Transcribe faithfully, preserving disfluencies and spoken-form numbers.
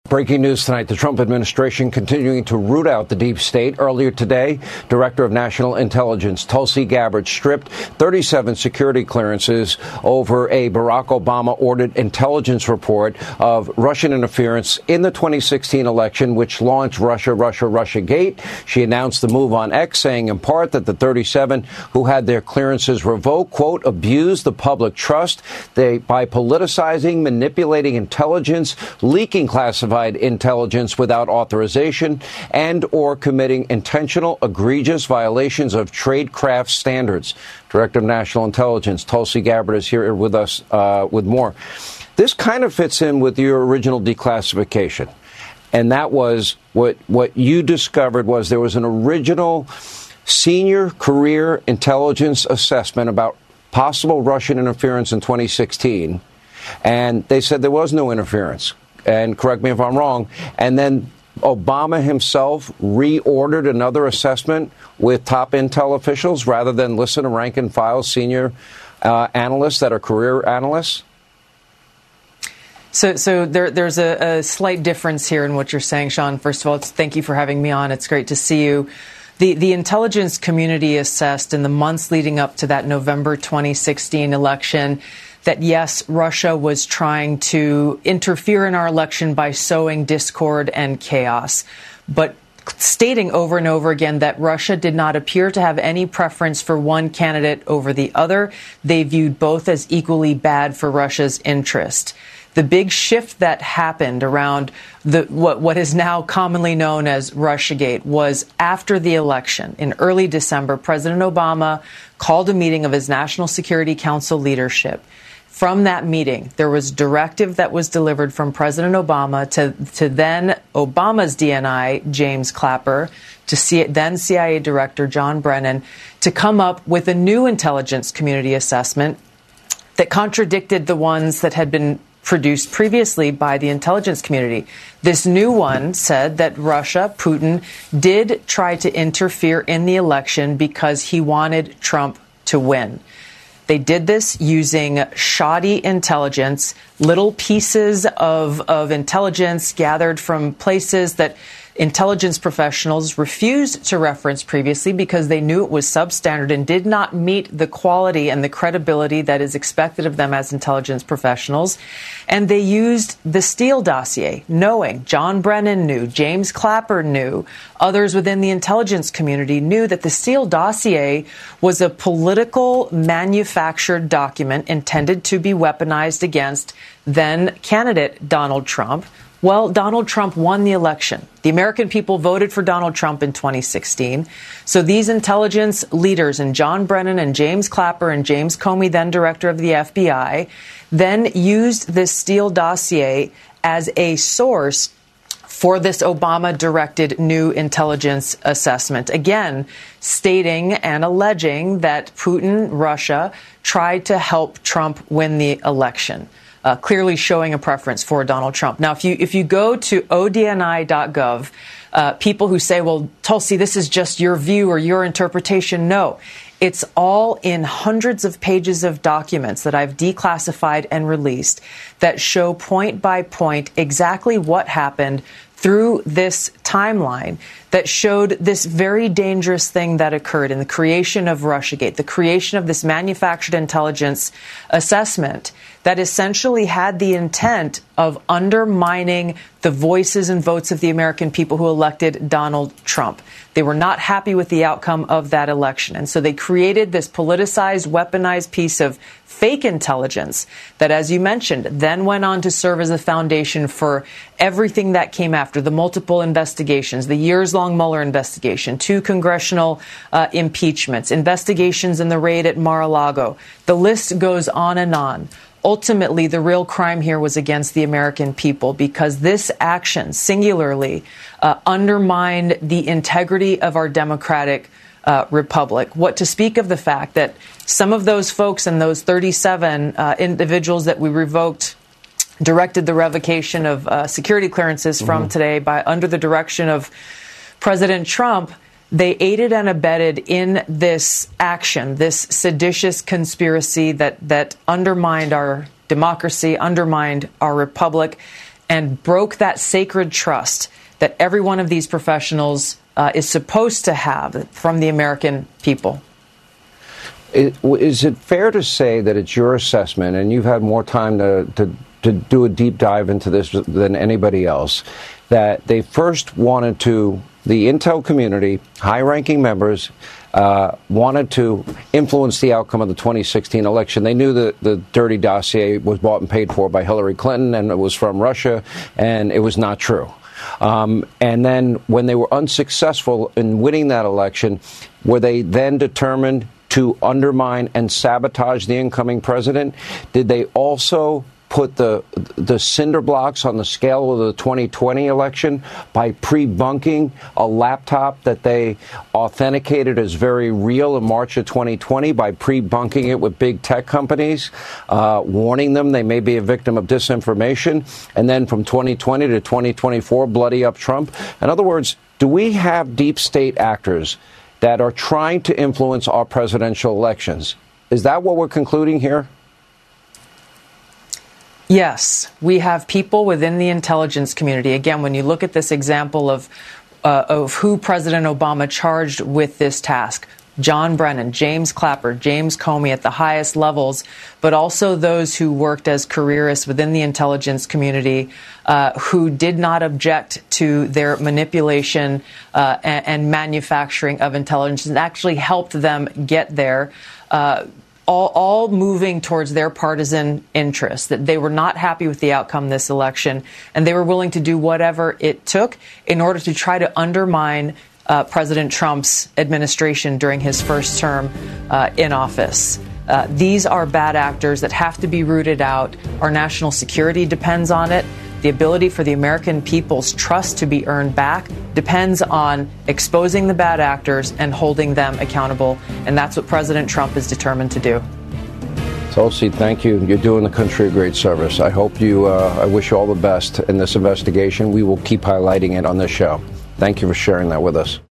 Breaking news tonight, the Trump administration continuing to root out the deep state. Earlier today, Director of National Intelligence Tulsi Gabbard stripped thirty-seven security clearances over a Barack Obama-ordered intelligence report of Russian interference in the twenty sixteen election, which launched Russia, Russia, Russia Gate. She announced the move on X, saying in part that the thirty-seven who had their clearances revoked, quote, abused the public trust they, by politicizing, manipulating intelligence, leaking classified intelligence without authorization, and or committing intentional egregious violations of tradecraft standards. Director of National Intelligence Tulsi Gabbard is here with us uh, with more. This kind of fits in with your original declassification, and that was what what you discovered was there was an original senior career intelligence assessment about possible Russian interference in twenty sixteen, and they said there was no interference. And correct me if I'm wrong, and then Obama himself reordered another assessment with top intel officials rather than listen to rank and file senior uh, analysts that are career analysts? So, so there, there's a, a slight difference here in what you're saying, Sean. First of all, it's, thank you for having me on. It's great to see you. The, the intelligence community assessed in the months leading up to that November twenty sixteen election that, yes, Russia was trying to interfere in our election by sowing discord and chaos, but stating over and over again that Russia did not appear to have any preference for one candidate over the other. They viewed both as equally bad for Russia's interest. The big shift that happened around the what, what is now commonly known as Russiagate was after the election. In early December, President Obama called a meeting of his National Security Council leadership. From that meeting, there was directive that was delivered from President Obama to, to then Obama's D N I, James Clapper, to C, then C I A Director John Brennan, to come up with a new intelligence community assessment that contradicted the ones that had been produced previously by the intelligence community. This new one said that Russia, Putin, did try to interfere in the election because he wanted Trump to win. They did this using shoddy intelligence, little pieces of, of intelligence gathered from places that intelligence professionals refused to reference previously because they knew it was substandard and did not meet the quality and the credibility that is expected of them as intelligence professionals. And they used the Steele dossier, knowing John Brennan knew, James Clapper knew, others within the intelligence community knew that the Steele dossier was a political manufactured document intended to be weaponized against then candidate Donald Trump. Well, Donald Trump won the election. The American people voted for Donald Trump in twenty sixteen. So these intelligence leaders, and John Brennan and James Clapper and James Comey, then director of the F B I, then used this Steele dossier as a source for this Obama-directed new intelligence assessment. Again, stating and alleging that Putin, Russia, tried to help Trump win the election. Uh, clearly showing a preference for Donald Trump. Now, if you if you go to O D N I dot gov, uh, people who say, well, Tulsi, this is just your view or your interpretation. No, it's all in hundreds of pages of documents that I've declassified and released that show point by point exactly what happened through this timeline that showed this very dangerous thing that occurred in the creation of Russiagate, the creation of this manufactured intelligence assessment that essentially had the intent of undermining the voices and votes of the American people who elected Donald Trump. They were not happy with the outcome of that election. And so they created this politicized, weaponized piece of fake intelligence that, as you mentioned, then went on to serve as a foundation for everything that came after, the multiple investigations, the years-long Mueller investigation, two congressional uh, impeachments, investigations in the raid at Mar-a-Lago. The list goes on and on. Ultimately, the real crime here was against the American people because this action singularly uh, undermined the integrity of our democratic uh, republic. What to speak of the fact that some of those folks and those thirty-seven uh, individuals that we revoked directed the revocation of uh, security clearances mm-hmm. from today by under the direction of President Trump. They aided and abetted in this action, this seditious conspiracy that, that undermined our democracy, undermined our republic, and broke that sacred trust that every one of these professionals uh, is supposed to have from the American people. Is it fair to say that it's your assessment, and you've had more time to, to, to do a deep dive into this than anybody else, that they first wanted to, the intel community, high-ranking members, uh, wanted to influence the outcome of the twenty sixteen election? They knew that the dirty dossier was bought and paid for by Hillary Clinton, and it was from Russia, and it was not true. Um, and then when they were unsuccessful in winning that election, were they then determined to undermine and sabotage the incoming president? Did they also put the the cinder blocks on the scale of the twenty twenty election by pre-bunking a laptop that they authenticated as very real in March of twenty twenty, by pre-bunking it with big tech companies, uh, warning them they may be a victim of disinformation, and then from twenty twenty to twenty twenty-four, bloody up Trump? In other words, do we have deep state actors that are trying to influence our presidential elections? Is that what we're concluding here? Yes, we have people within the intelligence community. Again, when you look at this example of uh, of who President Obama charged with this task, John Brennan, James Clapper, James Comey at the highest levels, but also those who worked as careerists within the intelligence community uh, who did not object to their manipulation uh, and, and manufacturing of intelligence, and actually helped them get there. Uh, All, all moving towards their partisan interests, that they were not happy with the outcome of this election, and they were willing to do whatever it took in order to try to undermine uh, President Trump's administration during his first term uh, in office. Uh, these are bad actors that have to be rooted out. Our national security depends on it. The ability for the American people's trust to be earned back depends on exposing the bad actors and holding them accountable. And that's what President Trump is determined to do. Tulsi, thank you. You're doing the country a great service. I hope you, uh, I wish you all the best in this investigation. We will keep highlighting it on this show. Thank you for sharing that with us.